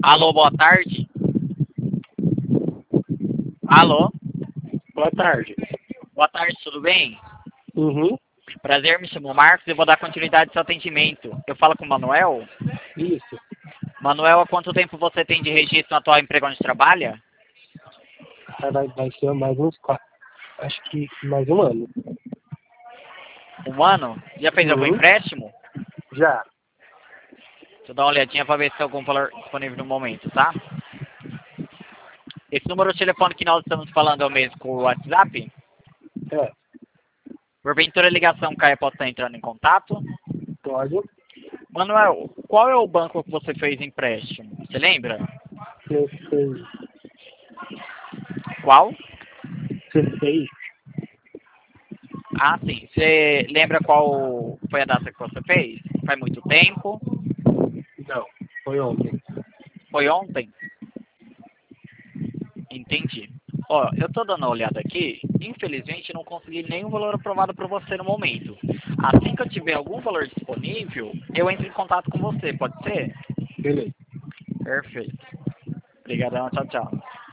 Alô, boa tarde. Alô, Boa tarde. boa tarde, tudo bem? Uhum. Prazer, me chamo Marcos e vou dar continuidade ao seu atendimento. Eu falo com o Manuel. Isso. Manuel, há quanto tempo você tem de registro no atual emprego onde trabalha? Vai ser mais uns 4. Acho que mais um ano. Um ano? Já fez algum Uhum. empréstimo? Já. Deixa eu dar uma olhadinha para ver se tem algum valor disponível no momento, tá? Esse número de telefone que nós estamos falando é o mesmo com o WhatsApp? É. Porventura a ligação caia, posso estar entrando em contato? Pode. Manuel, qual é o banco que você fez empréstimo? Você lembra? C6. Qual? C6. Ah, sim. Você lembra qual foi a data que você fez? Faz muito tempo? Não. Foi ontem. Foi ontem? Entendi. Ó, eu tô dando uma olhada aqui. Infelizmente, não consegui nenhum valor aprovado para você no momento. Assim que eu tiver algum valor disponível, eu entro em contato com você, pode ser? Beleza. Perfeito. Obrigadão, tchau, tchau.